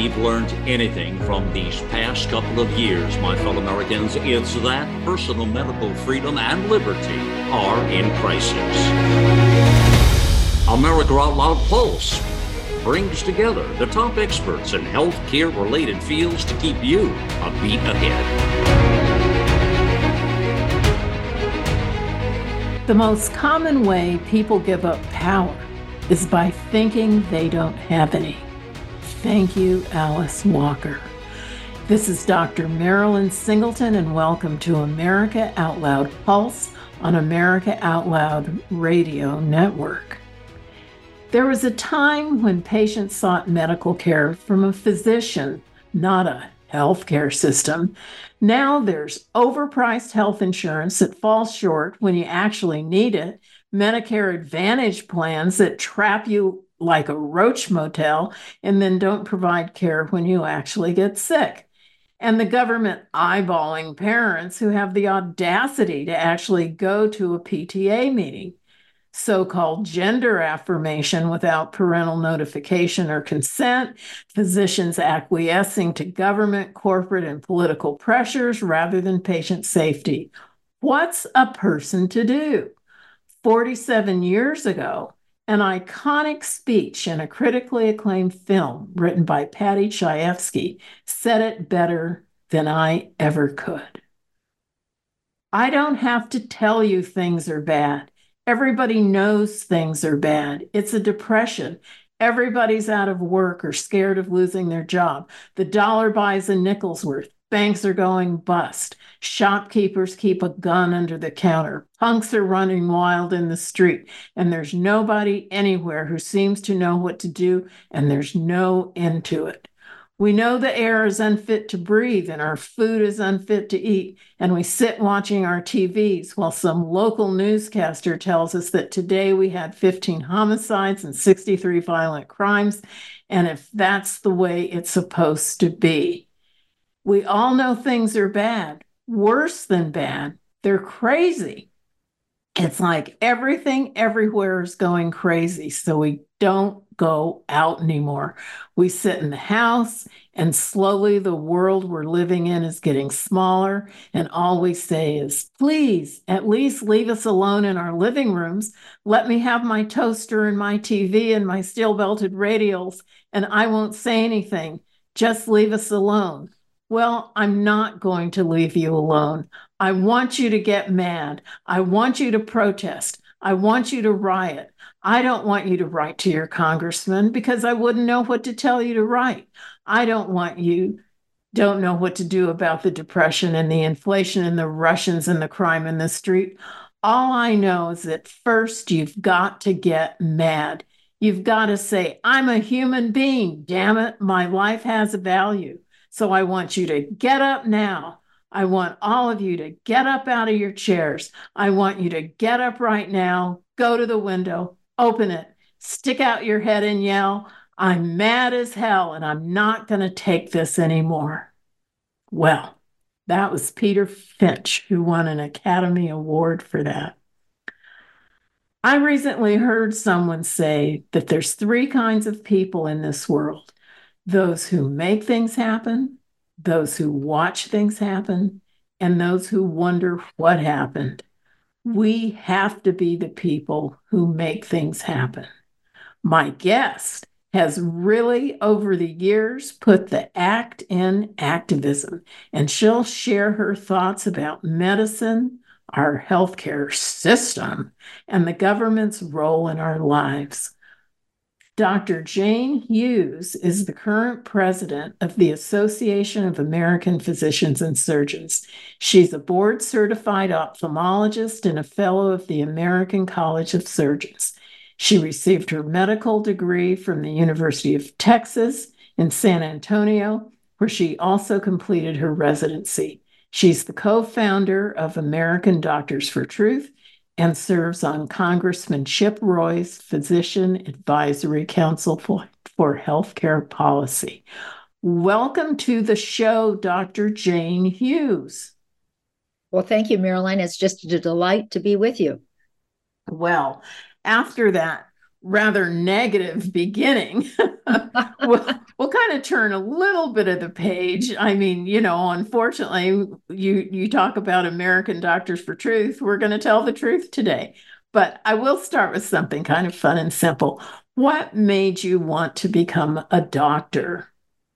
we've learned anything from these past couple of years, my fellow Americans, it's that personal medical freedom and liberty are in crisis. America Out Loud Pulse brings together the top experts in healthcare-related fields to keep you a beat ahead. The most common way people give up power is by thinking they don't have any. Thank you, Alice Walker. This is Dr. Marilyn Singleton, and welcome to America Out Loud Pulse on America Out Loud Radio Network. There was a time when patients sought medical care from a physician, not a healthcare system. Now there's overpriced health insurance that falls short when you actually need it, Medicare Advantage plans that trap you like a roach motel and then don't provide care when you actually get sick, and the government eyeballing parents who have the audacity to actually go to a PTA meeting. So-called gender affirmation without parental notification or consent, physicians acquiescing to government, corporate, and political pressures rather than patient safety. What's a person to do? 47 years ago, an iconic speech in a critically acclaimed film written by Paddy Chayefsky said it better than I ever could. I don't have to tell you things are bad. Everybody knows things are bad. It's a depression. Everybody's out of work or scared of losing their job. The dollar buys a nickel's worth. Banks are going bust. Shopkeepers keep a gun under the counter. Punks are running wild in the street. And there's nobody anywhere who seems to know what to do, and there's no end to it. We know the air is unfit to breathe and our food is unfit to eat, and we sit watching our TVs while some local newscaster tells us that today we had 15 homicides and 63 violent crimes, and if that's the way it's supposed to be. We all know things are bad, worse than bad. They're crazy. It's like everything everywhere is going crazy, so we don't go out anymore. We sit in the house, and slowly the world we're living in is getting smaller, and all we say is, please, at least leave us alone in our living rooms. Let me have my toaster and my TV and my steel-belted radials, and I won't say anything. Just leave us alone. Well, I'm not going to leave you alone. I want you to get mad. I want you to protest. I want you to riot. I don't want you to write to your congressman because I wouldn't know what to tell you to write. I don't know what to do about the depression and the inflation and the Russians and the crime in the street. All I know is that first you've got to get mad. You've got to say, I'm a human being, damn it. My life has a value. So I want you to get up now. I want all of you to get up out of your chairs. I want you to get up right now, go to the window, open it, stick out your head and yell, I'm mad as hell and I'm not going to take this anymore. Well, that was Peter Finch, who won an Academy Award for that. I recently heard someone say that there's three kinds of people in this world: those who make things happen, those who watch things happen, and those who wonder what happened. We have to be the people who make things happen. My guest has really, over the years, put the act in activism, and she'll share her thoughts about medicine, our healthcare system, and the government's role in our lives. Dr. Jane Hughes is the current president of the Association of American Physicians and Surgeons. She's a board-certified ophthalmologist and a fellow of the American College of Surgeons. She received her medical degree from the University of Texas in San Antonio, where she also completed her residency. She's the co-founder of American Doctors for Truth and serves on Congressman Chip Roy's Physician Advisory Council for Healthcare Policy. Welcome to the show, Dr. Jane Hughes. Well, thank you, Marilyn. It's just a delight to be with you. Well, after that rather negative beginning. We'll kind of turn a little bit of the page. I mean, unfortunately, you talk about American Doctors for Truth. We're going to tell the truth today. But I will start with something kind of fun and simple. What made you want to become a doctor?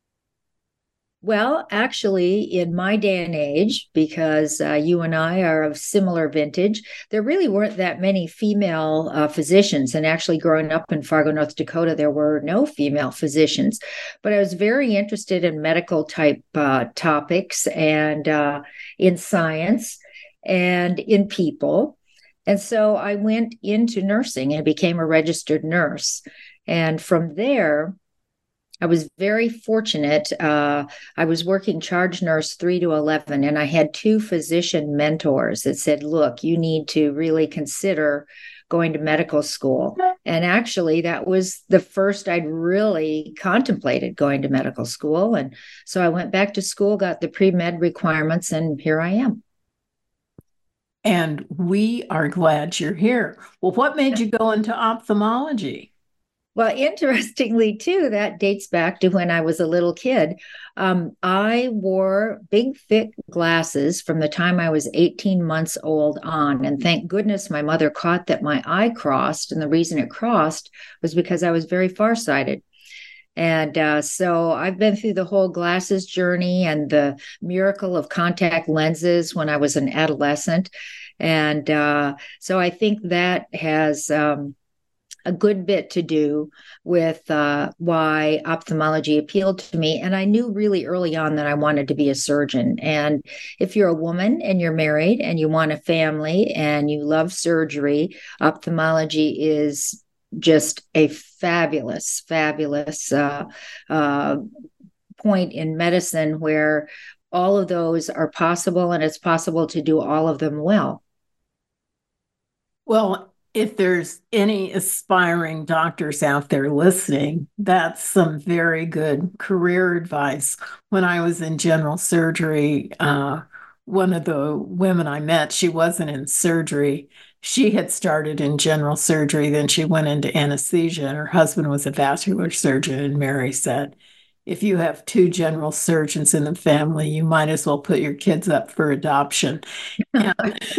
Well, actually, in my day and age, because you and I are of similar vintage, there really weren't that many female physicians. And actually, growing up in Fargo, North Dakota, there were no female physicians. But I was very interested in medical type topics and in science and in people. And so I went into nursing and became a registered nurse. And from there, I was very fortunate. I was working charge nurse 3 to 11, and I had two physician mentors that said, look, you need to really consider going to medical school. And actually, that was the first I'd really contemplated going to medical school. And so I went back to school, got the pre med requirements, and here I am. And we are glad you're here. Well, what made you go into ophthalmology? Well, interestingly, too, that dates back to when I was a little kid. I wore big, thick glasses from the time I was 18 months old on. And thank goodness my mother caught that my eye crossed. And the reason it crossed was because I was very farsighted. And so I've been through the whole glasses journey and the miracle of contact lenses when I was an adolescent. And so I think that has a good bit to do with why ophthalmology appealed to me. And I knew really early on that I wanted to be a surgeon. And if you're a woman and you're married and you want a family and you love surgery, ophthalmology is just a fabulous, fabulous point in medicine where all of those are possible, and it's possible to do all of them well. Well, if there's any aspiring doctors out there listening, that's some very good career advice. When I was in general surgery, one of the women I met, she wasn't in surgery. She had started in general surgery, then she went into anesthesia, and her husband was a vascular surgeon. And Mary said, if you have two general surgeons in the family, you might as well put your kids up for adoption. And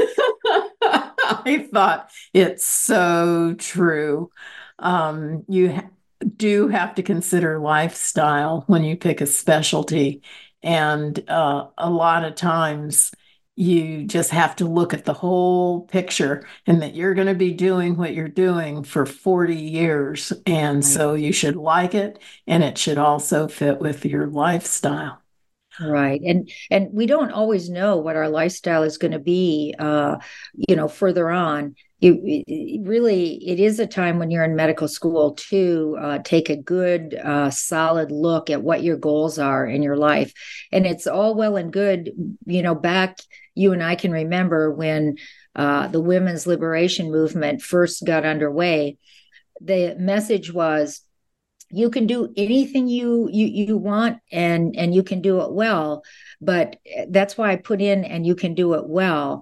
I thought it's so true. You do have to consider lifestyle when you pick a specialty. And a lot of times you just have to look at the whole picture and that you're going to be doing what you're doing for 40 years. And so you should it, and it should also fit with your lifestyle. Right. And we don't always know what our lifestyle is going to be, further on. It is a time when you're in medical school to take a good, solid look at what your goals are in your life. And it's all well and good, back, you and I can remember when the women's liberation movement first got underway. The message was, you can do anything you want, and you can do it well. But that's why I put in, and you can do it well.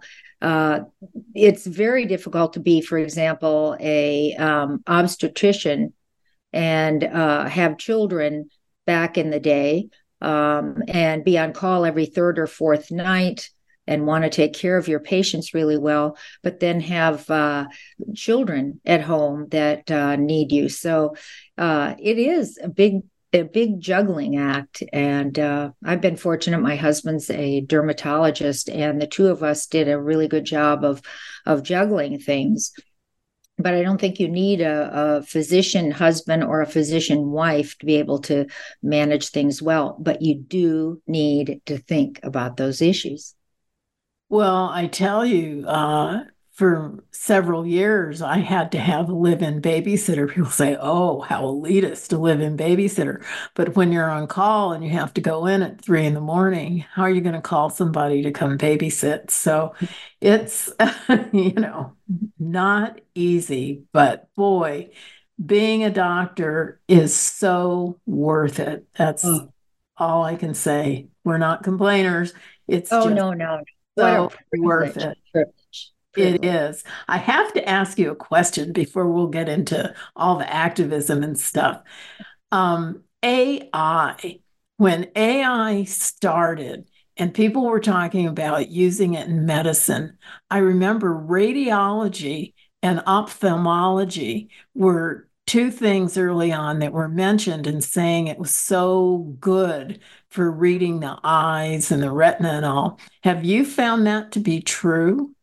It's very difficult to be, for example, a obstetrician and have children back in the day, and be on call every third or fourth night and want to take care of your patients really well, but then have children at home that need you. So it is a big juggling act. And I've been fortunate. My husband's a dermatologist, and the two of us did a really good job of juggling things. But I don't think you need a physician husband or a physician wife to be able to manage things well. But you do need to think about those issues. Well, I tell you, for several years, I had to have a live-in babysitter. People say, oh, how elitist, a live-in babysitter. But when you're on call and you have to go in at 3 in the morning, how are you going to call somebody to come babysit? So it's, not easy, but boy, being a doctor is so worth it. That's all I can say. We're not complainers. It's just no. What so a worth it. privilege. It privilege. is. I have to ask you a question before we'll get into all the activism and stuff. AI, when AI started and people were talking about using it in medicine, I remember radiology and ophthalmology were two things early on that were mentioned and saying it was so good for reading the eyes and the retina and all. Have you found that to be true?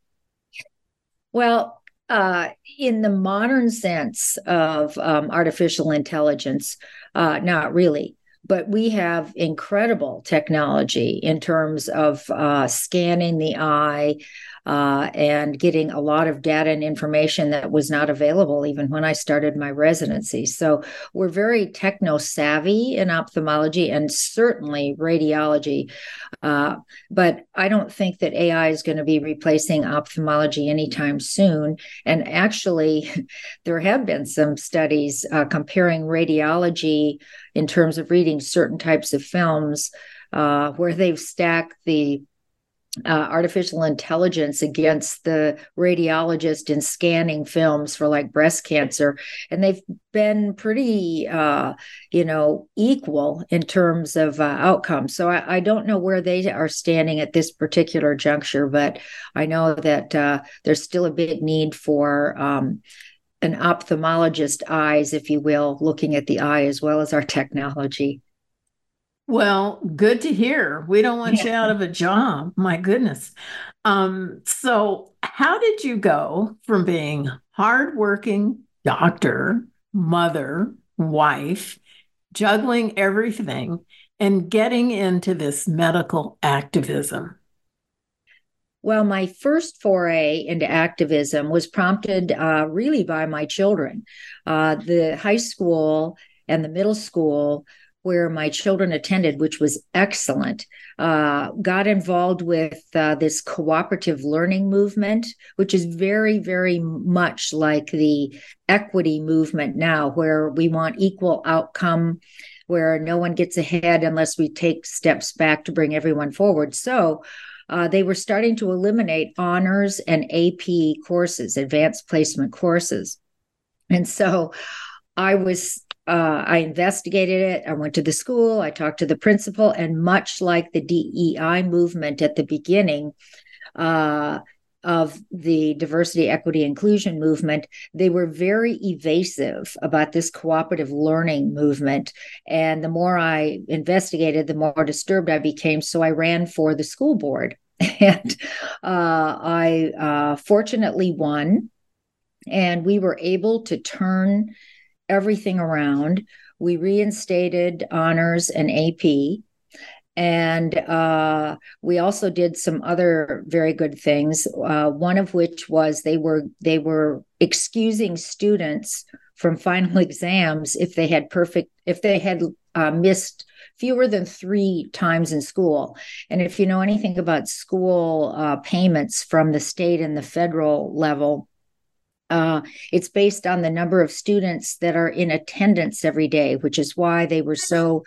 Well, in the modern sense of artificial intelligence, not really. But we have incredible technology in terms of scanning the eye and getting a lot of data and information that was not available even when I started my residency. So we're very techno savvy in ophthalmology and certainly radiology. But I don't think that AI is going to be replacing ophthalmology anytime soon. And actually, there have been some studies comparing radiology in terms of reading certain types of films where they've stacked the artificial intelligence against the radiologist in scanning films for like breast cancer, and they've been pretty equal in terms of outcomes. So I don't know where they are standing at this particular juncture, but I know that there's still a big need for an ophthalmologist eyes, if you will, looking at the eye as well as our technology. Well, good to hear. We don't want you Yeah. out of a job. My goodness. So how did you go from being hardworking doctor, mother, wife, juggling everything, and getting into this medical activism? Well, my first foray into activism was prompted really by my children. The high school and the middle school where my children attended, which was excellent, got involved with this cooperative learning movement, which is very, very much like the equity movement now, where we want equal outcome, where no one gets ahead unless we take steps back to bring everyone forward. So they were starting to eliminate honors and AP courses, advanced placement courses. And so I investigated it. I went to the school, I talked to the principal, and much like the DEI movement at the beginning of the diversity, equity, inclusion movement, they were very evasive about this cooperative learning movement. And the more I investigated, the more disturbed I became. So I ran for the school board. And I fortunately won. And we were able to turn everything around. We reinstated honors and AP. And we also did some other very good things. One of which was they were excusing students from final exams if they had missed fewer than 3 times in school. And if you know anything about school payments from the state and the federal level, it's based on the number of students that are in attendance every day, which is why they were so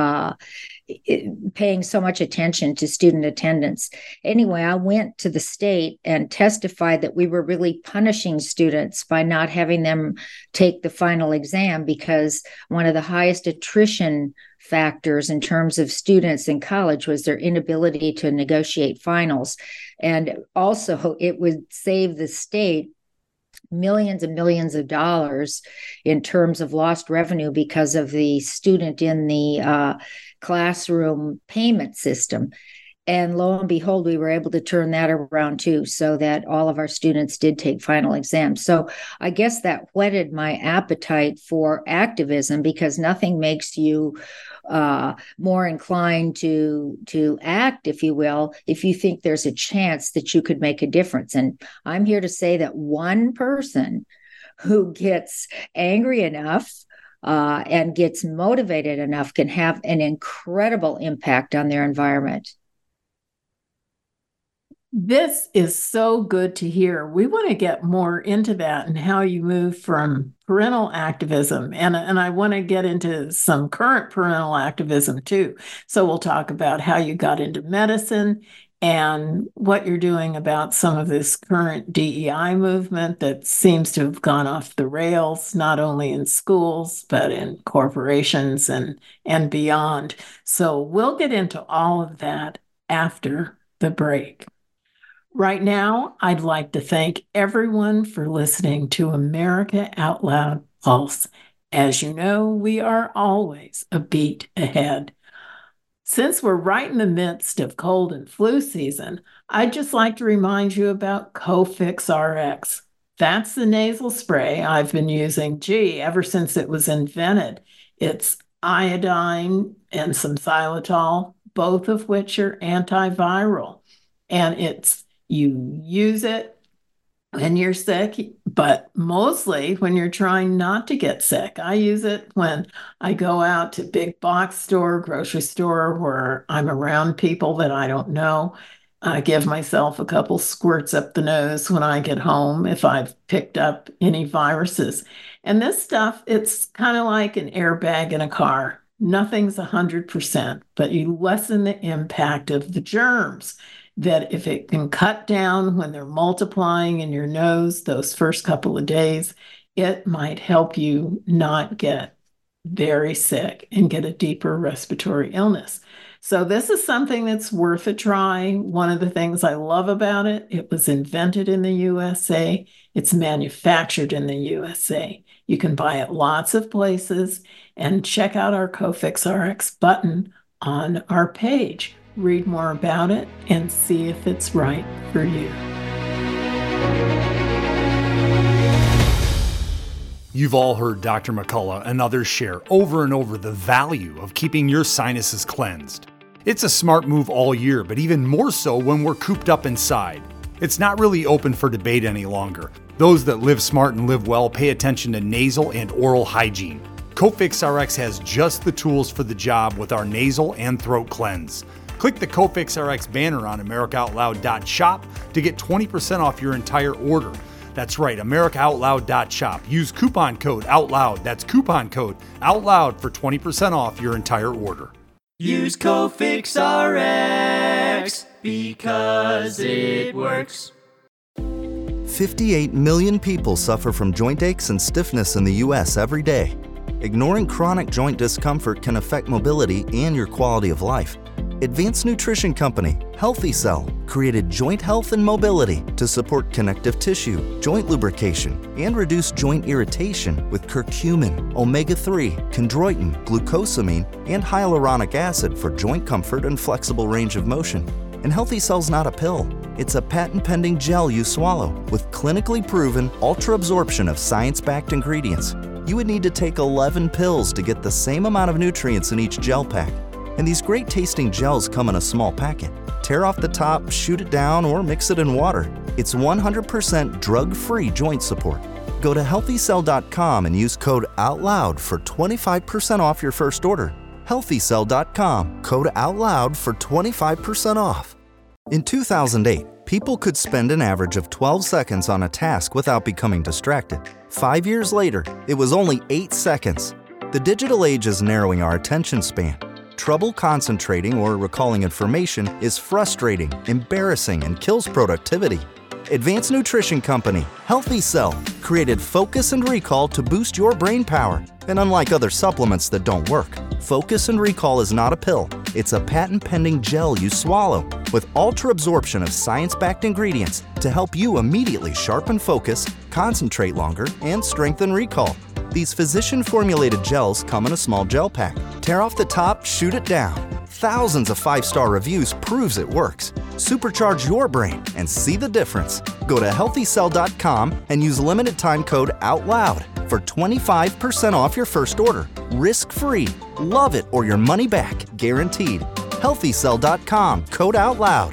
paying so much attention to student attendance. Anyway, I went to the state and testified that we were really punishing students by not having them take the final exam, because one of the highest attrition factors in terms of students in college was their inability to negotiate finals. And also, it would save the state millions and millions of dollars in terms of lost revenue because of the student in the classroom payment system. And lo and behold, we were able to turn that around too, so that all of our students did take final exams. So I guess that whetted my appetite for activism, because nothing makes you more inclined to act, if you will, if you think there's a chance that you could make a difference. And I'm here to say that one person who gets angry enough and gets motivated enough can have an incredible impact on their environment. This is so good to hear. We want to get more into that and how you move from parental activism. And I want to get into some current parental activism too. So we'll talk about how you got into medicine and what you're doing about some of this current DEI movement that seems to have gone off the rails, not only in schools, but in corporations and beyond. So we'll get into all of that after the break. Right now, I'd like to thank everyone for listening to America Out Loud Pulse. As you know, we are always a beat ahead. Since we're right in the midst of cold and flu season, I'd just like to remind you about Cofix RX. That's the nasal spray I've been using, ever since it was invented. It's iodine and some xylitol, both of which are antiviral. And you use it when you're sick, but mostly when you're trying not to get sick. I use it when I go out to big box store, grocery store, where I'm around people that I don't know. I give myself a couple squirts up the nose when I get home if I've picked up any viruses. And this stuff, it's kind of like an airbag in a car. Nothing's 100%, but you lessen the impact of the germs. That if it can cut down when they're multiplying in your nose those first couple of days, it might help you not get very sick and get a deeper respiratory illness. So this is something that's worth a try. One of the things I love about it, it was invented in the USA. It's manufactured in the USA. You can buy it lots of places, and check out our Cofix RX button on our page. Read more about it and see if it's right for you. You've all heard Dr. McCullough and others share over and over the value of keeping your sinuses cleansed. It's a smart move all year, but even more so when we're cooped up inside. It's not really open for debate any longer. Those that live smart and live well pay attention to nasal and oral hygiene. Cofix RX has just the tools for the job with our nasal and throat cleanse. Click the Cofix RX banner on AmericaOutloud.shop to get 20% off your entire order. That's right, AmericaOutloud.shop. Use coupon code OUTLOUD. That's coupon code OUTLOUD for 20% off your entire order. Use Cofix RX because it works. 58 million people suffer from joint aches and stiffness in the U.S. every day. Ignoring chronic joint discomfort can affect mobility and your quality of life. Advanced Nutrition Company, Healthy Cell, created joint health and mobility to support connective tissue, joint lubrication, and reduce joint irritation with curcumin, omega-3, chondroitin, glucosamine, and hyaluronic acid for joint comfort and flexible range of motion. And Healthy Cell's not a pill. It's a patent-pending gel you swallow with clinically proven ultra-absorption of science-backed ingredients. You would need to take 11 pills to get the same amount of nutrients in each gel pack. And these great tasting gels come in a small packet. Tear off the top, shoot it down, or mix it in water. It's 100% drug-free joint support. Go to healthycell.com and use code OUTLOUD for 25% off your first order. healthycell.com, code OUTLOUD for 25% off. In 2008, people could spend an average of 12 seconds on a task without becoming distracted. 5 years later, it was only 8 seconds. The digital age is narrowing our attention span. Trouble concentrating or recalling information is frustrating, embarrassing, and kills productivity. Advanced Nutrition Company, Healthy Cell, created Focus and Recall to boost your brain power. And unlike other supplements that don't work, Focus and Recall is not a pill. It's a patent-pending gel you swallow with ultra-absorption of science-backed ingredients to help you immediately sharpen focus, concentrate longer, and strengthen recall. These physician-formulated gels come in a small gel pack. Tear off the top, shoot it down. Thousands of 5-star reviews proves it works. Supercharge your brain and see the difference. Go to healthycell.com and use limited time code OUTLOUD for 25% off your first order. Risk-free. Love it or your money back. Guaranteed. Healthycell.com, code OUTLOUD.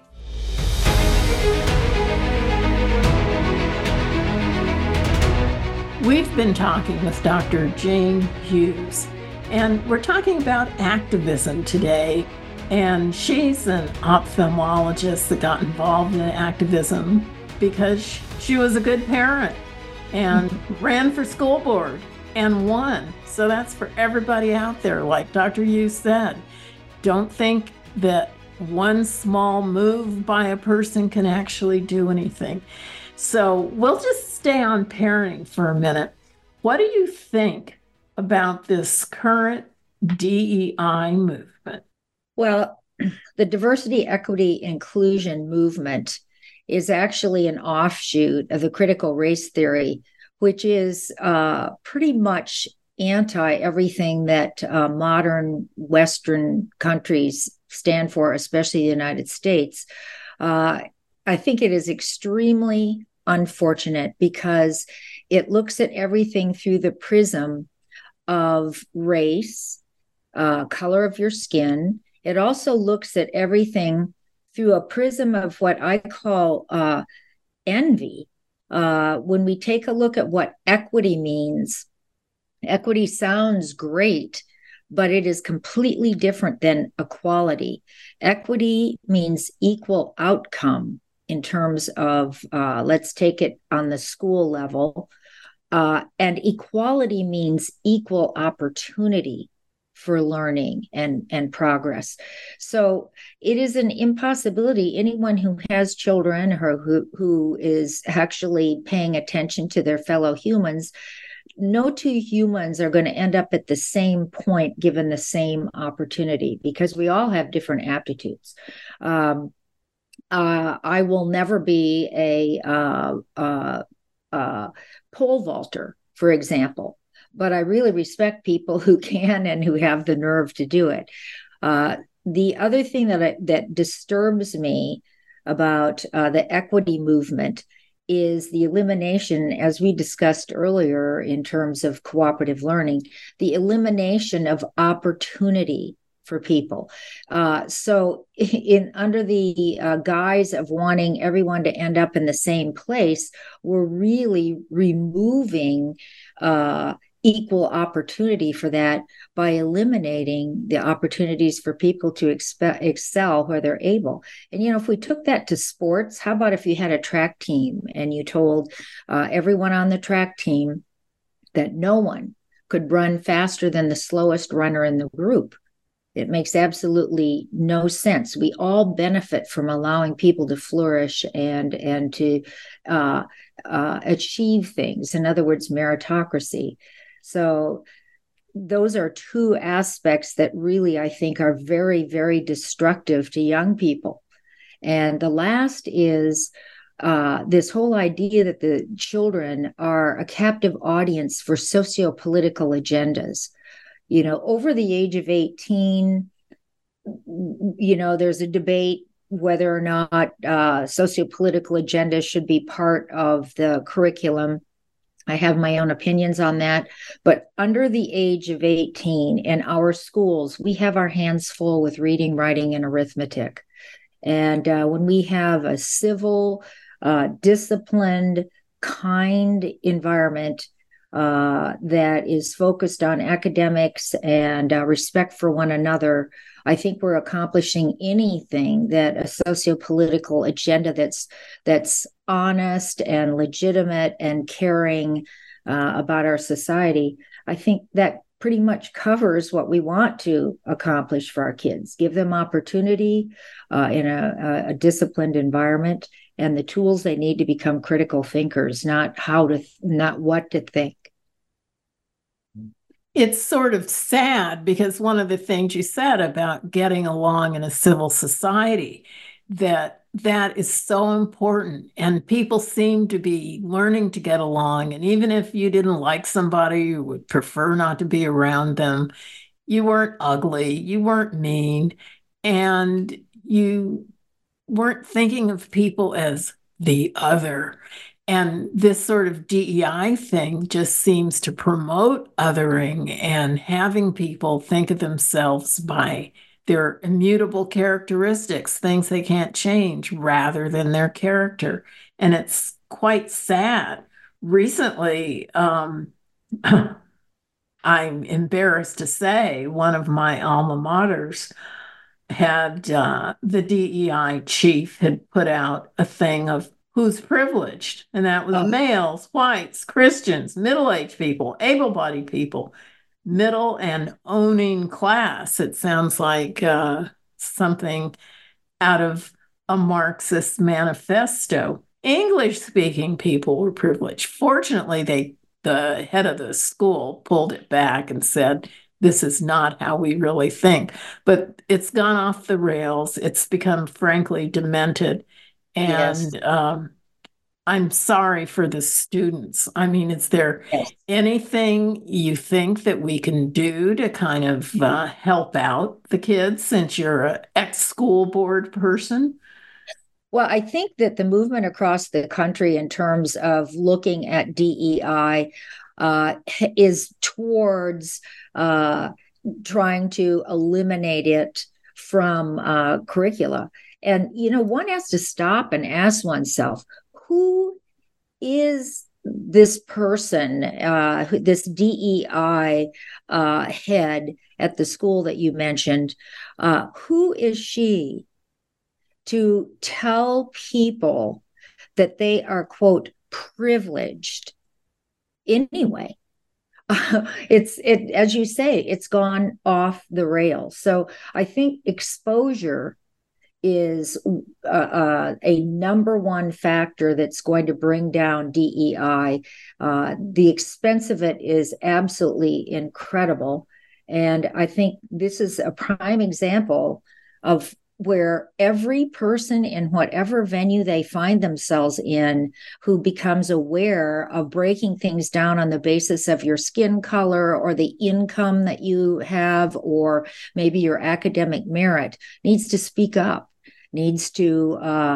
We've been talking with Dr. Jane Hughes, and we're talking about activism today. And she's an ophthalmologist that got involved in activism because she was a good parent and ran for school board and won. So that's for everybody out there. Like Dr. Hughes said, don't think that one small move by a person can actually do anything. So we'll just stay on parenting for a minute. What do you think about this current DEI movement? Well, the diversity, equity, inclusion movement is actually an offshoot of the critical race theory, which is pretty much anti everything that modern Western countries stand for, especially the United States. I think it is extremely unfortunate because it looks at everything through the prism of race, color of your skin. It also looks at everything through a prism of what I call envy. When we take a look at what equity means, equity sounds great, but it is completely different than equality. Equity means equal outcome in terms of, let's take it on the school level. And equality means equal opportunity for learning and progress. So it is an impossibility. Anyone who has children or who is actually paying attention to their fellow humans, no two humans are going to end up at the same point given the same opportunity because we all have different aptitudes. I will never be a pole vaulter, for example, but I really respect people who can and who have the nerve to do it. The other thing that disturbs me about the equity movement is the elimination, as we discussed earlier in terms of cooperative learning, the elimination of opportunity for people. So under the guise of wanting everyone to end up in the same place, we're really removing equal opportunity for that by eliminating the opportunities for people to excel where they're able. And, if we took that to sports, how about if you had a track team and you told everyone on the track team that no one could run faster than the slowest runner in the group? It makes absolutely no sense. We all benefit from allowing people to flourish and to achieve things. In other words, meritocracy. So those are two aspects that really, I think, are very, very destructive to young people. And the last is this whole idea that the children are a captive audience for socio-political agendas. Over the age of 18, there's a debate whether or not socio-political agendas should be part of the curriculum. I have my own opinions on that. But under the age of 18 in our schools, we have our hands full with reading, writing, and arithmetic. And when we have a civil, disciplined, kind environment that is focused on academics and respect for one another, I think we're accomplishing anything that a socio-political agenda that's honest and legitimate and caring about our society. I think that pretty much covers what we want to accomplish for our kids. Give them opportunity in a disciplined environment and the tools they need to become critical thinkers, not what to think. It's sort of sad because one of the things you said about getting along in a civil society, that is so important. And people seem to be learning to get along. And even if you didn't like somebody, you would prefer not to be around them. You weren't ugly, you weren't mean, and you weren't thinking of people as the other. And this sort of DEI thing just seems to promote othering and having people think of themselves by their immutable characteristics, things they can't change, rather than their character. And it's quite sad. Recently, I'm embarrassed to say, one of my alma maters had the DEI chief had put out a thing of who's privileged, and that was males, whites, Christians, middle-aged people, able-bodied people, middle and owning class. It sounds like something out of a Marxist manifesto. English-speaking people were privileged. Fortunately, the head of the school pulled it back and said, this is not how we really think. But it's gone off the rails. It's become, frankly, demented. Yes. And I'm sorry for the students. I mean, is there Yes. anything you think that we can do to kind of help out the kids since you're an ex-school board person? Well, I think that the movement across the country in terms of looking at DEI is towards trying to eliminate it from curricula. And, one has to stop and ask oneself, who is this person, this DEI head at the school that you mentioned? Who is she to tell people that they are, quote, privileged anyway? As you say, it's gone off the rails. So I think exposure is a number one factor that's going to bring down DEI. The expense of it is absolutely incredible. And I think this is a prime example of where every person in whatever venue they find themselves in who becomes aware of breaking things down on the basis of your skin color or the income that you have, or maybe your academic merit, needs to speak up, needs to,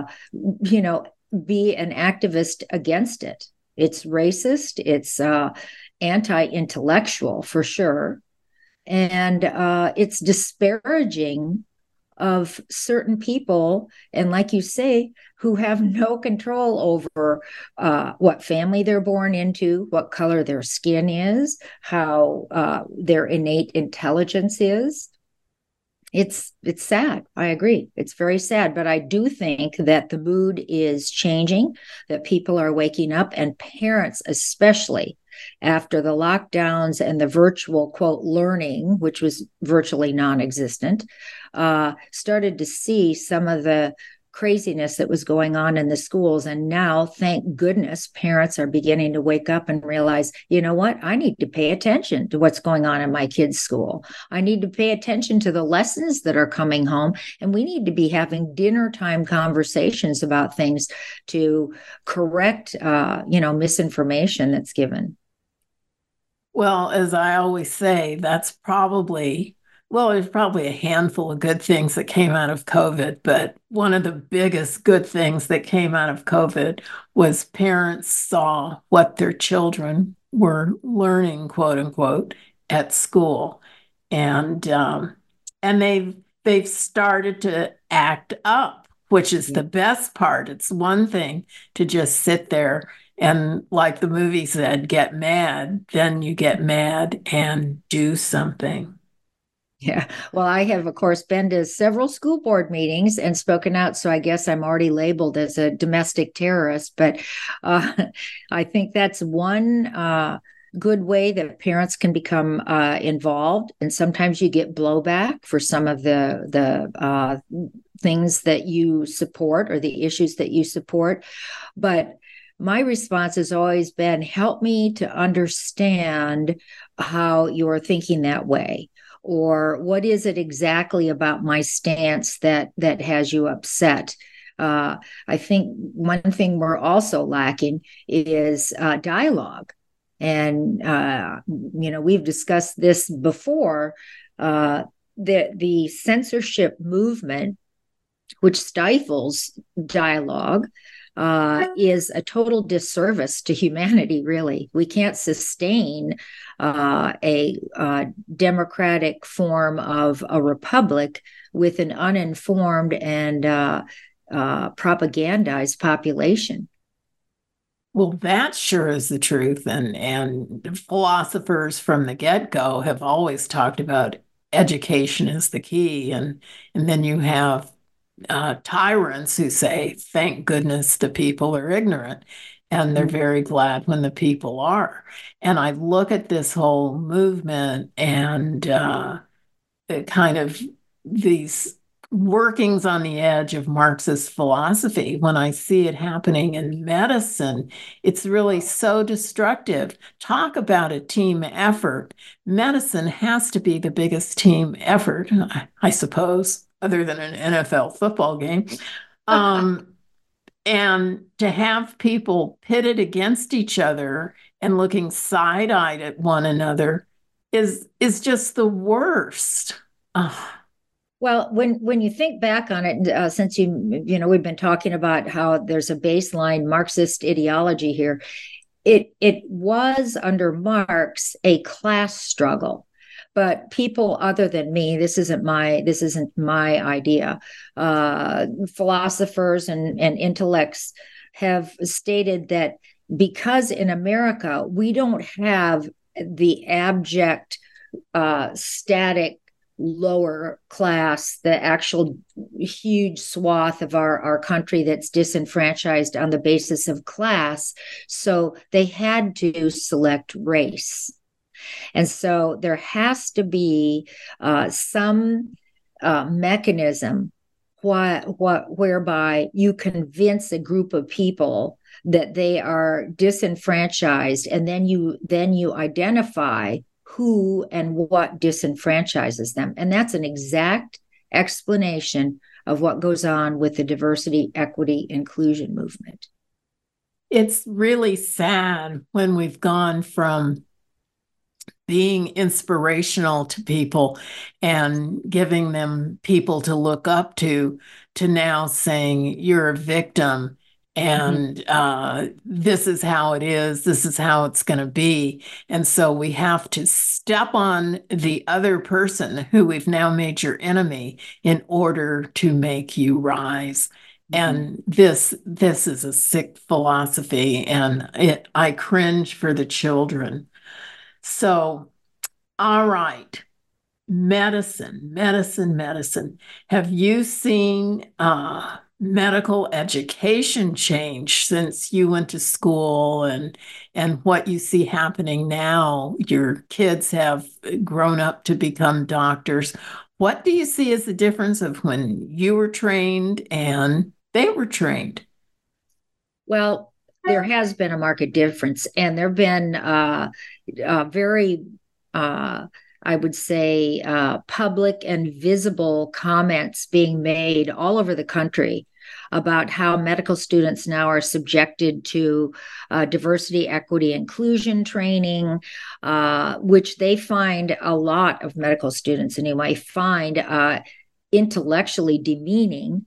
be an activist against it. It's racist. It's anti-intellectual for sure. And it's disparaging of certain people, and like you say, who have no control over what family they're born into, what color their skin is, how their innate intelligence is. It's sad. I agree. It's very sad, but I do think that the mood is changing, that people are waking up, and parents especially, after the lockdowns and the virtual, quote, learning, which was virtually non-existent, started to see some of the craziness that was going on in the schools. And now, thank goodness, parents are beginning to wake up and realize, you know what? I need to pay attention to what's going on in my kids' school. I need to pay attention to the lessons that are coming home. And we need to be having dinner time conversations about things to correct, misinformation that's given. Well, as I always say, there's probably a handful of good things that came out of COVID, but one of the biggest good things that came out of COVID was parents saw what their children were learning, quote unquote, at school. And they've started to act up, which is the best part. It's one thing to just sit there and, like the movie said, get mad. Then you get mad and do something. Yeah. Well, I have, of course, been to several school board meetings and spoken out. So I guess I'm already labeled as a domestic terrorist. But I think that's one good way that parents can become involved. And sometimes you get blowback for some of the things that you support or the issues that you support. But my response has always been, help me to understand how you're thinking that way. Or what is it exactly about my stance that has you upset? I think one thing we're also lacking is dialogue. And, we've discussed this before, the censorship movement, which stifles dialogue, is a total disservice to humanity, really. We can't sustain a democratic form of a republic with an uninformed and propagandized population. Well, that sure is the truth. And philosophers from the get-go have always talked about education is the key. And then you have tyrants who say, thank goodness the people are ignorant. And they're very glad when the people are. And I look at this whole movement and kind of these workings on the edge of Marxist philosophy. When I see it happening in medicine, it's really so destructive. Talk about a team effort. Medicine has to be the biggest team effort, I suppose, other than an NFL football game. And to have people pitted against each other and looking side-eyed at one another is just the worst. Well, when you think back on it, since we've been talking about how there's a baseline Marxist ideology here, it was under Marx a class struggle. But people other than me, this isn't my idea. Philosophers and intellects have stated that because in America we don't have the abject, static lower class, the actual huge swath of our country that's disenfranchised on the basis of class, so they had to select race. And so there has to be some mechanism whereby you convince a group of people that they are disenfranchised, and then you identify who and what disenfranchises them. And that's an exact explanation of what goes on with the diversity, equity, inclusion movement. It's really sad when we've gone from being inspirational to people and giving them people to look up to now saying you're a victim and this is how it is, this is how it's going to be. And so we have to step on the other person who we've now made your enemy in order to make you rise. And this is a sick philosophy, and I cringe for the children. So, all right, medicine. Have you seen medical education change since you went to school, and what you see happening now? Your kids have grown up to become doctors. What do you see as the difference of when you were trained and they were trained? Well, there has been a marked difference, and there have been very, I would say, public and visible comments being made all over the country about how medical students now are subjected to diversity, equity, inclusion training, which they find, a lot of medical students anyway, find intellectually demeaning.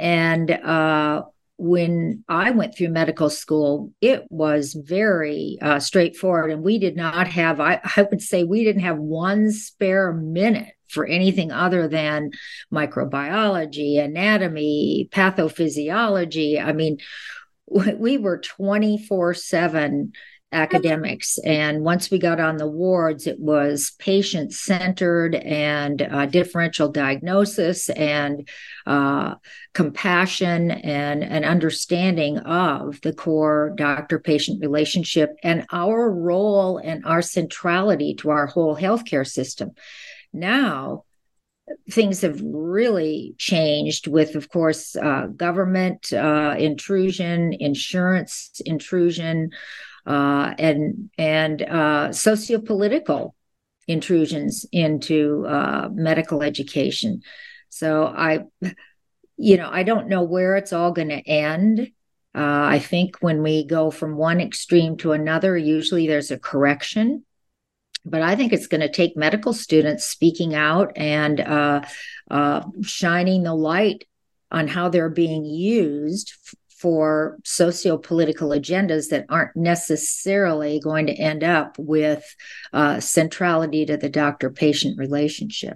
And when I went through medical school, it was very straightforward. And we did not have, I would say we didn't have one spare minute for anything other than microbiology, anatomy, pathophysiology. I mean, we were 24/7 academics. And once we got on the wards, it was patient-centered and differential diagnosis and compassion and an understanding of the core doctor-patient relationship and our role and our centrality to our whole healthcare system. Now, things have really changed with, of course, government intrusion, insurance intrusion, and sociopolitical intrusions into medical education. So I don't know where it's all going to end. I think when we go from one extreme to another, usually there's a correction. But I think it's going to take medical students speaking out and shining the light on how they're being used for socio-political agendas that aren't necessarily going to end up with centrality to the doctor-patient relationship.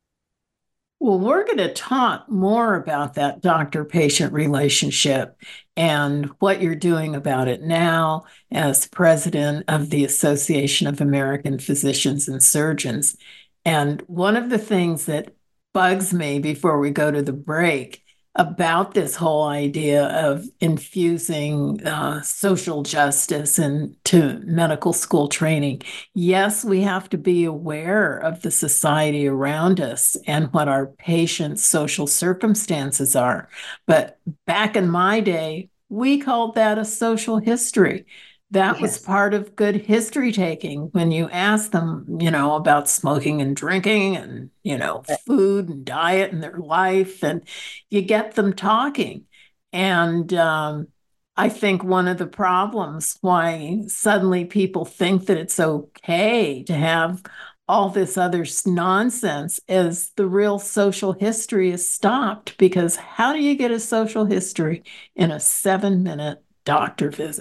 Well, we're going to talk more about that doctor-patient relationship and what you're doing about it now as president of the Association of American Physicians and Surgeons. And one of the things that bugs me before we go to the break about this whole idea of infusing social justice into medical school training. Yes, we have to be aware of the society around us and what our patients' social circumstances are. But back in my day, we called that a social history. That was part of good history taking when you ask them, about smoking and drinking and, food and diet and their life, and you get them talking. And I think one of the problems why suddenly people think that it's okay to have all this other nonsense is the real social history is stopped, because how do you get a social history in a 7-minute doctor visit?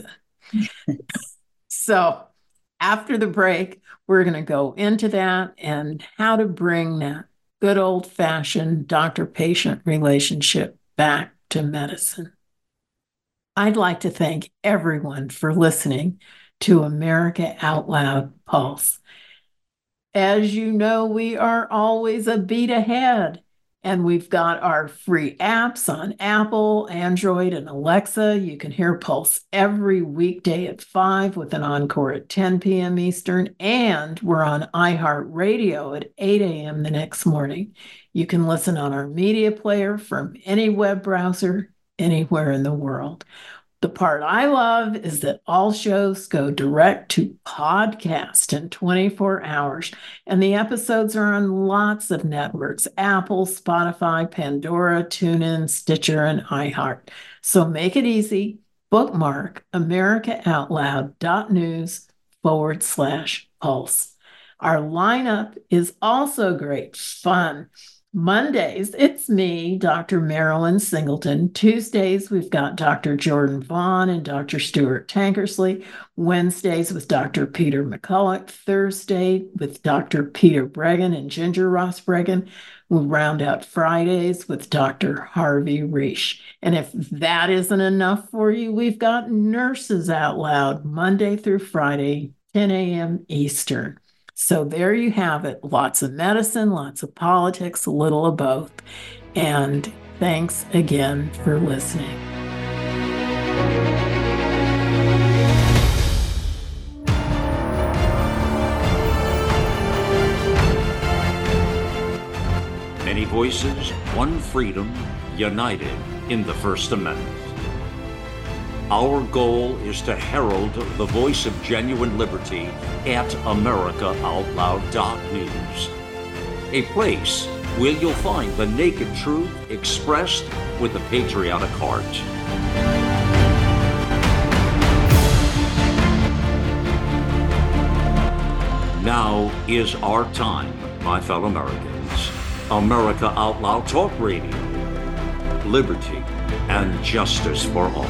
So after the break, we're going to go into that and how to bring that good old-fashioned doctor-patient relationship back to medicine. I'd like to thank everyone for listening to America Out Loud Pulse. As you know, we are always a beat ahead. And we've got our free apps on Apple, Android, and Alexa. You can hear Pulse every weekday at 5 with an encore at 10 p.m. Eastern. And we're on iHeartRadio at 8 a.m. the next morning. You can listen on our media player from any web browser anywhere in the world. The part I love is that all shows go direct to podcast in 24 hours, and the episodes are on lots of networks: Apple, Spotify, Pandora, TuneIn, Stitcher, and iHeart. So make it easy. Bookmark americaoutloud.news/pulse. Our lineup is also great fun. Mondays, it's me, Dr. Marilyn Singleton. Tuesdays, we've got Dr. Jordan Vaughn and Dr. Stuart Tankersley. Wednesdays with Dr. Peter McCulloch. Thursday with Dr. Peter Bregan and Ginger Ross Bregan. We'll round out Fridays with Dr. Harvey Reish. And if that isn't enough for you, we've got Nurses Out Loud, Monday through Friday, 10 a.m. Eastern. So there you have it. Lots of medicine, lots of politics, a little of both. And thanks again for listening. Many voices, one freedom, united in the First Amendment. Our goal is to herald the voice of genuine liberty at AmericaOutloud.news, a place where you'll find the naked truth expressed with a patriotic heart. Now is our time, my fellow Americans. America Out Loud Talk Radio. Liberty and justice for all.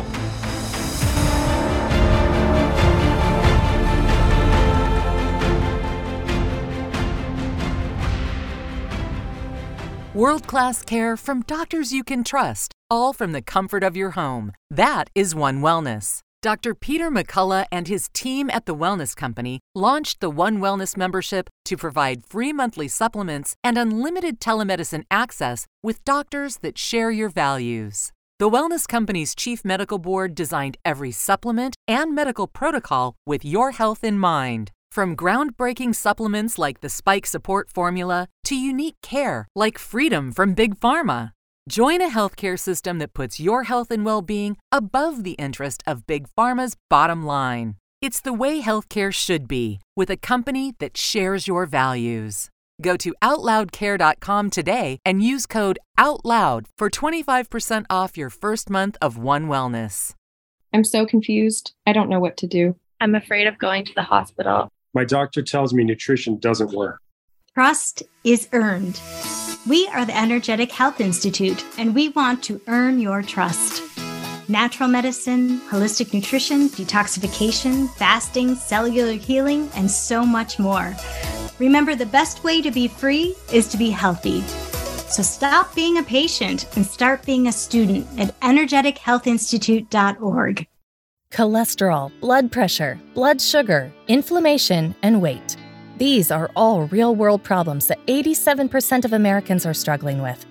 World-class care from doctors you can trust, all from the comfort of your home. That is One Wellness. Dr. Peter McCullough and his team at The Wellness Company launched the One Wellness membership to provide free monthly supplements and unlimited telemedicine access with doctors that share your values. The Wellness Company's Chief Medical Board designed every supplement and medical protocol with your health in mind. From groundbreaking supplements like the Spike Support Formula to unique care like Freedom from Big Pharma. Join a healthcare system that puts your health and well-being above the interest of Big Pharma's bottom line. It's the way healthcare should be, with a company that shares your values. Go to OutLoudCare.com today and use code OUTLOUD for 25% off your first month of One Wellness. I'm so confused. I don't know what to do. I'm afraid of going to the hospital. My doctor tells me nutrition doesn't work. Trust is earned. We are the Energetic Health Institute, and we want to earn your trust. Natural medicine, holistic nutrition, detoxification, fasting, cellular healing, and so much more. Remember, the best way to be free is to be healthy. So stop being a patient and start being a student at energetichealthinstitute.org. Cholesterol, blood pressure, blood sugar, inflammation, and weight. These are all real-world problems that 87% of Americans are struggling with.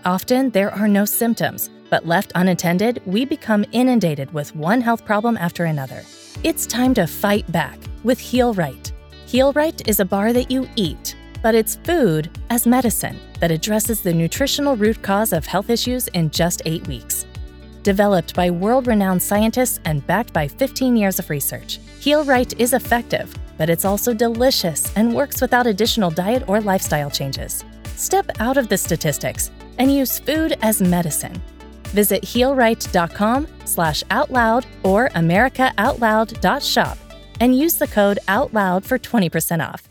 Often, there are no symptoms, but left unattended, we become inundated with one health problem after another. It's time to fight back with Heal Right. Heal Right is a bar that you eat, but it's food as medicine that addresses the nutritional root cause of health issues in just 8 weeks. Developed by world-renowned scientists and backed by 15 years of research, Heal Right is effective, but it's also delicious and works without additional diet or lifestyle changes. Step out of the statistics and use food as medicine. Visit healright.com/outloud or americaoutloud.shop and use the code OUTLOUD for 20% off.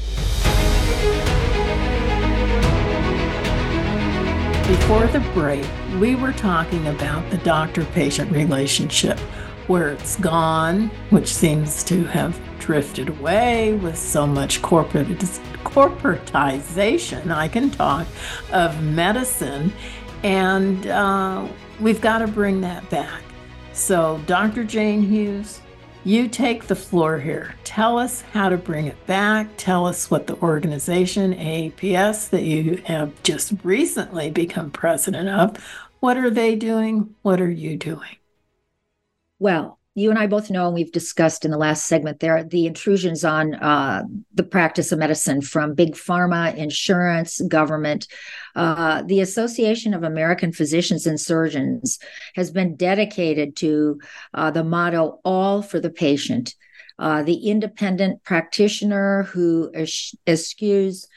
Before the break, we were talking about the doctor-patient relationship, where it's gone, which seems to have drifted away with so much corporatization, I can talk, of medicine, and we've got to bring that back. So, Dr. Jane Hughes, you take the floor here. Tell us how to bring it back. Tell us what the organization, AAPS, that you have just recently become president of, what are they doing? What are you doing? Well, you and I both know, and we've discussed in the last segment there, the intrusions on the practice of medicine from big pharma, insurance, government. The Association of American Physicians and Surgeons has been dedicated to the motto, all for the patient. The independent practitioner who eschews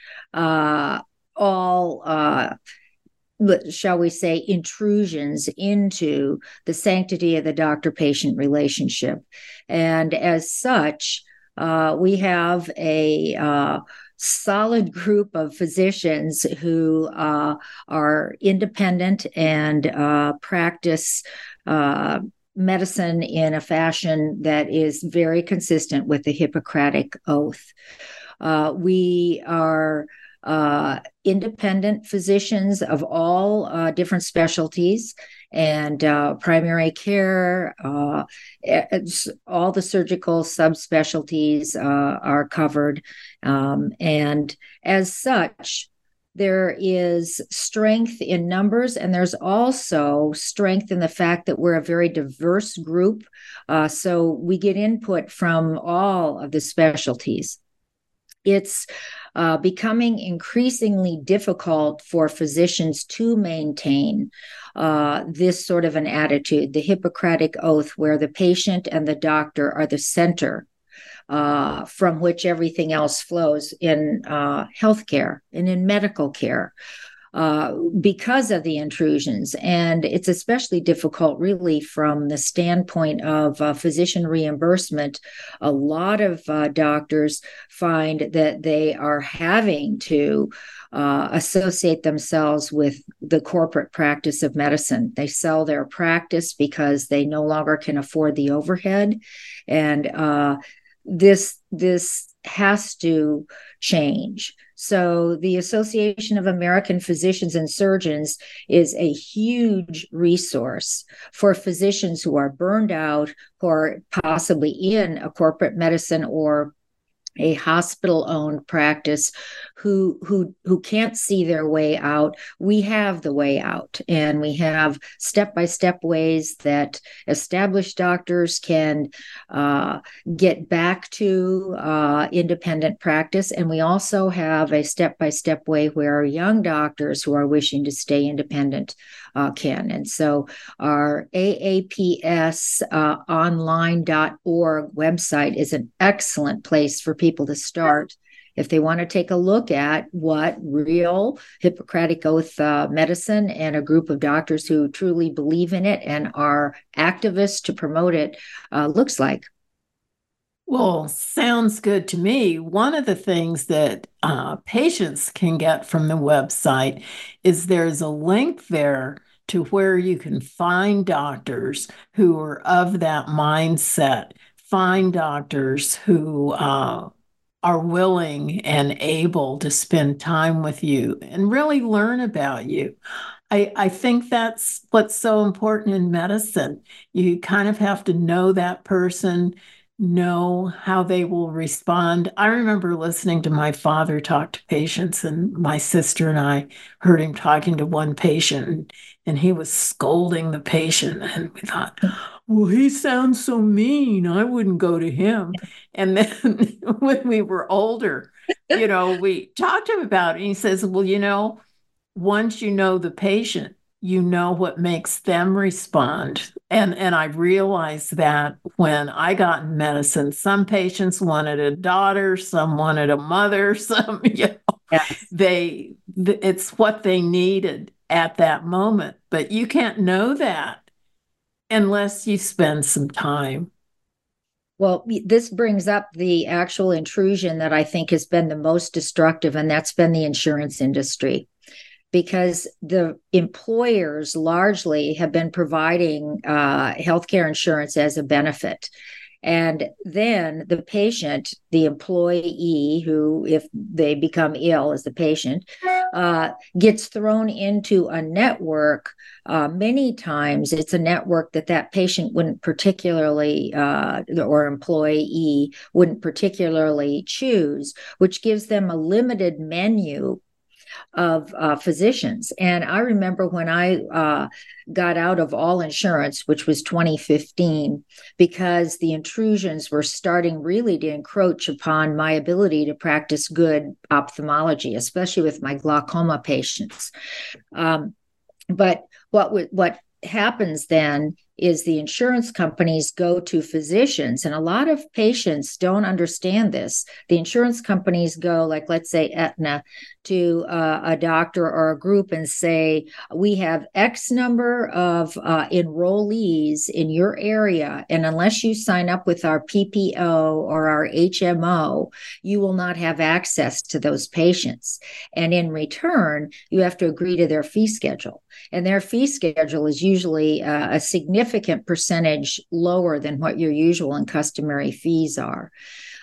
all shall we say, intrusions into the sanctity of the doctor-patient relationship. And as such, we have a solid group of physicians who are independent and practice medicine in a fashion that is very consistent with the Hippocratic Oath. We are independent physicians of all different specialties and primary care, all the surgical subspecialties are covered. And as such, there is strength in numbers, and there's also strength in the fact that we're a very diverse group. So we get input from all of the specialties. It's becoming increasingly difficult for physicians to maintain this sort of an attitude, the Hippocratic Oath, where the patient and the doctor are the center from which everything else flows in healthcare and in medical care. Because of the intrusions. And it's especially difficult, really, from the standpoint of physician reimbursement. A lot of doctors find that they are having to associate themselves with the corporate practice of medicine. They sell their practice because they no longer can afford the overhead. And this has to change. So the Association of American Physicians and Surgeons is a huge resource for physicians who are burned out, who are possibly in a corporate medicine or a hospital-owned practice, who can't see their way out. We have the way out, and we have step-by-step ways that established doctors can get back to independent practice. And we also have a step-by-step way where young doctors who are wishing to stay independent can. And so our AAPSonline.org website is an excellent place for people to start if they want to take a look at what real Hippocratic Oath medicine and a group of doctors who truly believe in it and are activists to promote it looks like. Well, sounds good to me. One of the things that patients can get from the website is there's a link there to where you can find doctors who are of that mindset, find doctors who are willing and able to spend time with you and really learn about you. I think that's what's so important in medicine. You kind of have to know that person, know how they will respond. I remember listening to my father talk to patients, and my sister and I heard him talking to one patient, and he was scolding the patient. And we thought, well, he sounds so mean. I wouldn't go to him. And then when we were older, we talked to him about it. And he says, well, once you know the patient, you know what makes them respond. And I realized that when I got in medicine, some patients wanted a daughter, some wanted a mother, some, Yes. it's what they needed at that moment. But you can't know that unless you spend some time. Well, this brings up the actual intrusion that I think has been the most destructive, and that's been the insurance industry. Because the employers largely have been providing healthcare insurance as a benefit. And then the patient, the employee, who, if they become ill as the patient, gets thrown into a network. Many times it's a network that patient wouldn't particularly, or employee wouldn't particularly choose, which gives them a limited menu of physicians. And I remember when I got out of all insurance, which was 2015, because the intrusions were starting really to encroach upon my ability to practice good ophthalmology, especially with my glaucoma patients. But what happens then is the insurance companies go to physicians, and a lot of patients don't understand this. The insurance companies go, like, let's say Aetna, to a doctor or a group and say, we have X number of enrollees in your area, and unless you sign up with our PPO or our HMO, you will not have access to those patients. And in return, you have to agree to their fee schedule. And their fee schedule is usually a significant percentage lower than what your usual and customary fees are.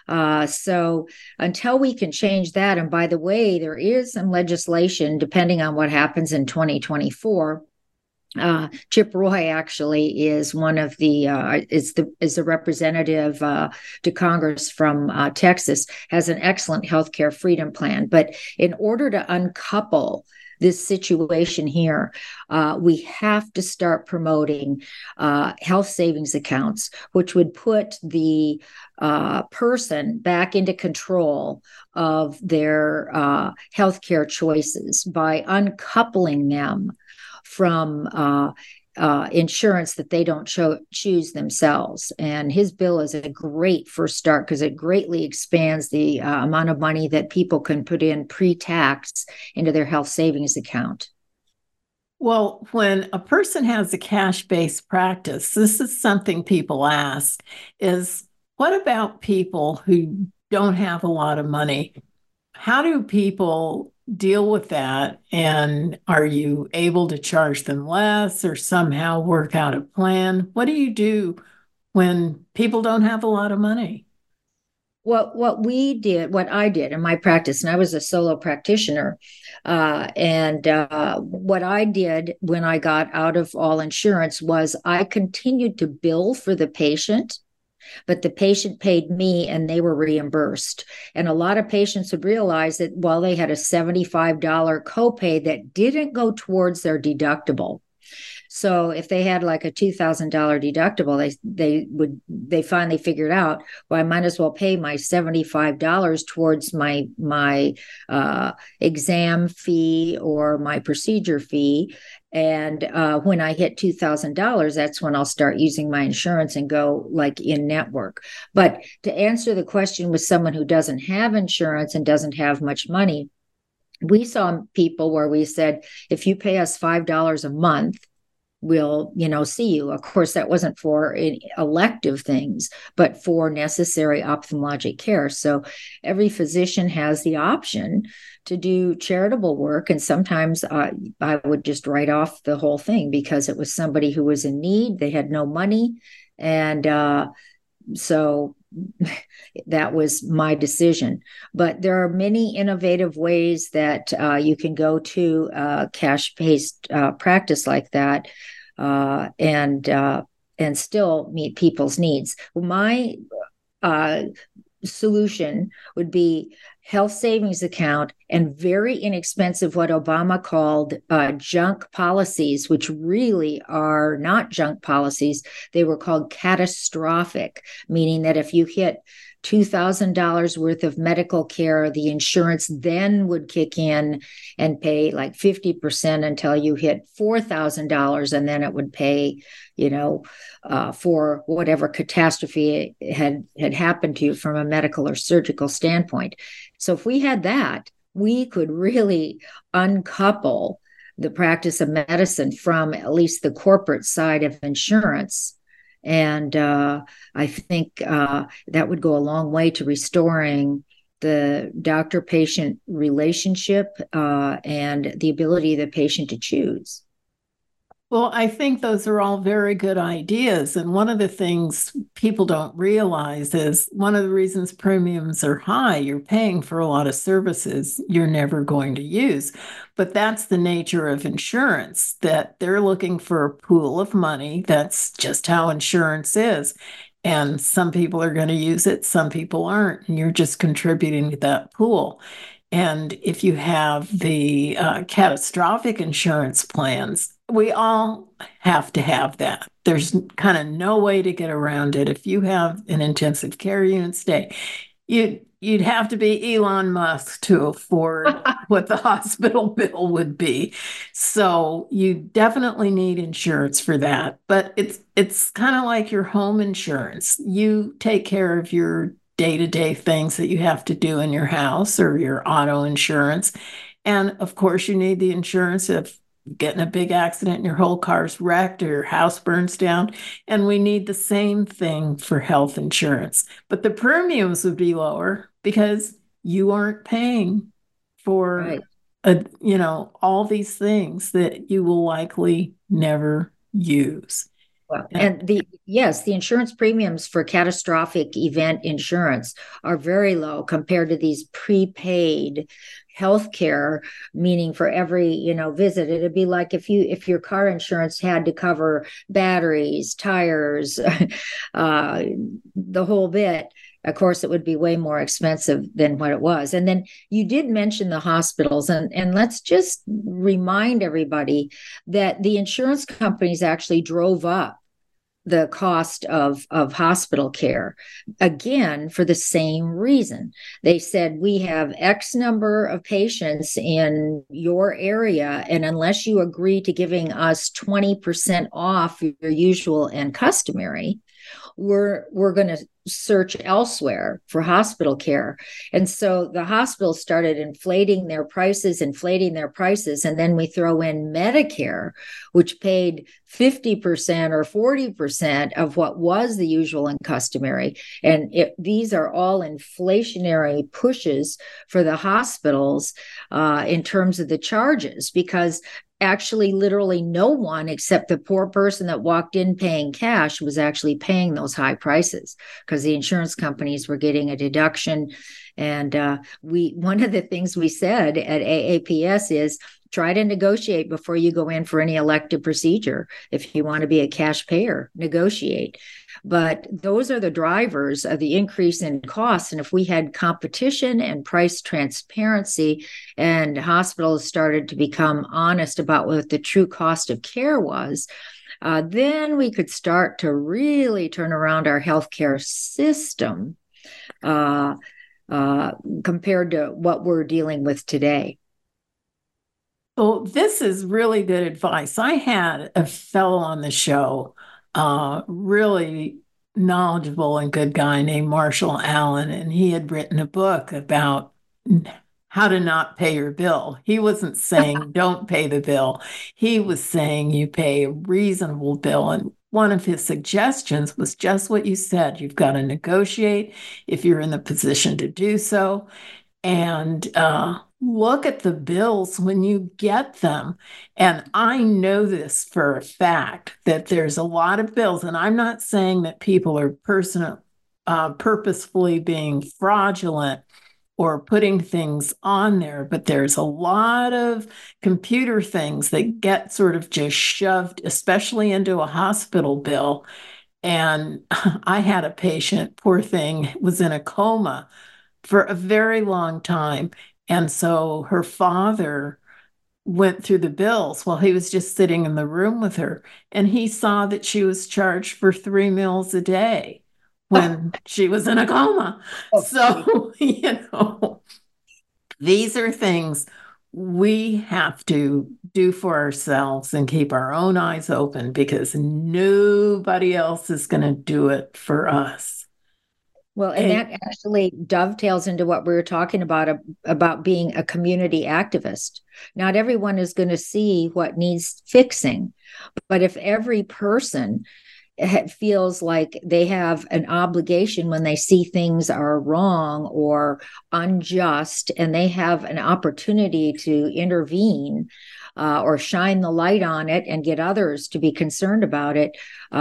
So until we can change that, and by the way, there is some legislation, depending on what happens in 2024. Chip Roy actually is one of the is a representative to Congress from Texas, has an excellent healthcare freedom plan. But in order to uncouple this situation here, we have to start promoting health savings accounts, which would put the person back into control of their healthcare choices by uncoupling them from insurance that they don't choose themselves. And his bill is a great first start because it greatly expands the amount of money that people can put in pre-tax into their health savings account. Well, when a person has a cash-based practice, this is something people ask, is what about people who don't have a lot of money? How do people deal with that? And are you able to charge them less or somehow work out a plan? What do you do when people don't have a lot of money? Well, what I did in my practice, and I was a solo practitioner, and what I did when I got out of all insurance was I continued to bill for the patient, but the patient paid me and they were reimbursed. And a lot of patients would realize that while they had a $75 copay that didn't go towards their deductible. So if they had like a $2,000 deductible, they finally figured out, well, I might as well pay my $75 towards my exam fee or my procedure fee. And when I hit $2,000, that's when I'll start using my insurance and go like in network. But to answer the question with someone who doesn't have insurance and doesn't have much money, we saw people where we said, if you pay us $5 a month, we'll, see you. Of course, that wasn't for elective things, but for necessary ophthalmologic care. So every physician has the option to do charitable work. And sometimes I would just write off the whole thing because it was somebody who was in need. They had no money. And so that was my decision. But there are many innovative ways that you can go to a cash-based practice like that and still meet people's needs. My solution would be health savings account and very inexpensive, what Obama called junk policies, which really are not junk policies. They were called catastrophic, meaning that if you hit $2,000 worth of medical care, the insurance then would kick in and pay like 50% until you hit $4,000. And then it would pay, for whatever catastrophe had happened to you from a medical or surgical standpoint. So if we had that, we could really uncouple the practice of medicine from at least the corporate side of insurance. And I think that would go a long way to restoring the doctor-patient relationship and the ability of the patient to choose. Well, I think those are all very good ideas. And one of the things people don't realize is one of the reasons premiums are high, you're paying for a lot of services you're never going to use. But that's the nature of insurance, that they're looking for a pool of money. That's just how insurance is. And some people are going to use it, some people aren't. And you're just contributing to that pool. And if you have the catastrophic insurance plans, we all have to have that. There's kind of no way to get around it. If you have an intensive care unit stay, you'd have to be Elon Musk to afford what the hospital bill would be. So you definitely need insurance for that. But it's kind of like your home insurance. You take care of your day-to-day things that you have to do in your house or your auto insurance. And of course, you need the insurance if you get in a big accident and your whole car's wrecked or your house burns down. And we need the same thing for health insurance. But the premiums would be lower because you aren't paying for all these things that you will likely never use. Well, and the insurance premiums for catastrophic event insurance are very low compared to these prepaid healthcare, meaning for every visit. It'd be like if your car insurance had to cover batteries, tires, the whole bit. Of course, it would be way more expensive than what it was. And then you did mention the hospitals, and let's just remind everybody that the insurance companies actually drove up the cost of hospital care, again, for the same reason. They said, we have X number of patients in your area, and unless you agree to giving us 20% off your usual and customary, we're going to search elsewhere for hospital care. And so the hospitals started inflating their prices. And then we throw in Medicare, which paid 50% or 40% of what was the usual and customary. And these are all inflationary pushes for the hospitals in terms of the charges, because actually literally no one except the poor person that walked in paying cash was actually paying those high prices, because the insurance companies were getting a deduction. And one of the things we said at AAPS is try to negotiate before you go in for any elective procedure. If you want to be a cash payer, negotiate. But those are the drivers of the increase in costs. And if we had competition and price transparency, and hospitals started to become honest about what the true cost of care was, then we could start to really turn around our healthcare system compared to what we're dealing with today. Well, this is really good advice. I had a fellow on the show, really knowledgeable and good guy named Marshall Allen, and he had written a book about how to not pay your bill. He wasn't saying don't pay the bill. He was saying you pay a reasonable bill. And one of his suggestions was just what you said. You've got to negotiate if you're in the position to do so. And look at the bills when you get them. And I know this for a fact, that there's a lot of bills, and I'm not saying that people are purposefully being fraudulent or putting things on there, but there's a lot of computer things that get sort of just shoved, especially into a hospital bill. And I had a patient, poor thing, was in a coma for a very long time. And so her father went through the bills while he was just sitting in the room with her. And he saw that she was charged for 3 meals a day when she was in a coma. So, these are things we have to do for ourselves and keep our own eyes open, because nobody else is going to do it for us. Well, and that actually dovetails into what we were talking about being a community activist. Not everyone is going to see what needs fixing, but if every person feels like they have an obligation when they see things are wrong or unjust, and they have an opportunity to intervene or shine the light on it and get others to be concerned about it,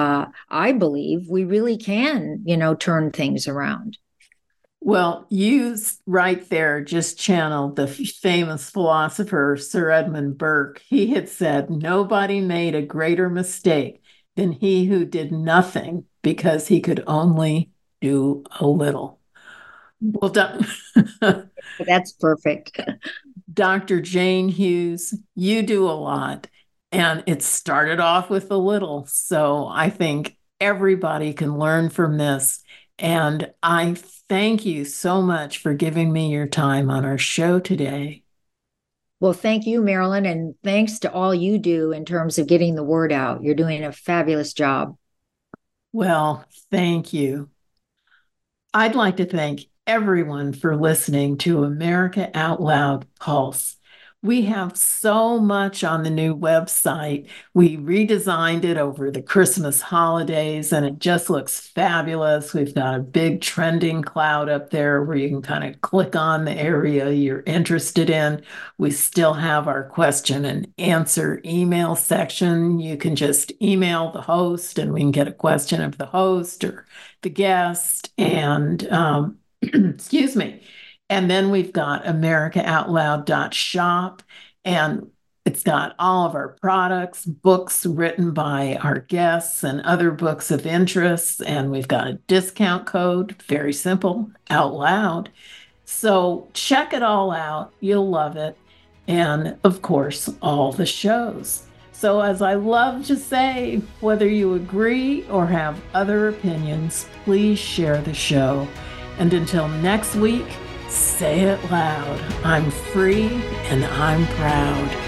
I believe we really can, turn things around. Well, you right there just channeled the famous philosopher Sir Edmund Burke. He had said, nobody made a greater mistake than he who did nothing because he could only do a little. Well done. That's perfect. Dr. Jane Hughes, you do a lot, and it started off with a little. So I think everybody can learn from this. And I thank you so much for giving me your time on our show today. Well, thank you, Marilyn, and thanks to all you do in terms of getting the word out. You're doing a fabulous job. Well, thank you. I'd like to thank everyone for listening to America Out Loud Pulse. We have so much on the new website. We redesigned it over the Christmas holidays, and it just looks fabulous. We've got a big trending cloud up there where you can kind of click on the area you're interested in. We still have our question and answer email section. You can just email the host, and we can get a question of the host or the guest. And excuse me. And then we've got americaoutloud.shop, and it's got all of our products, books written by our guests, and other books of interest. And we've got a discount code, very simple, Out Loud. So check it all out. You'll love it. And of course, all the shows. So as I love to say, whether you agree or have other opinions, please share the show. And until next week, say it loud. I'm free and I'm proud.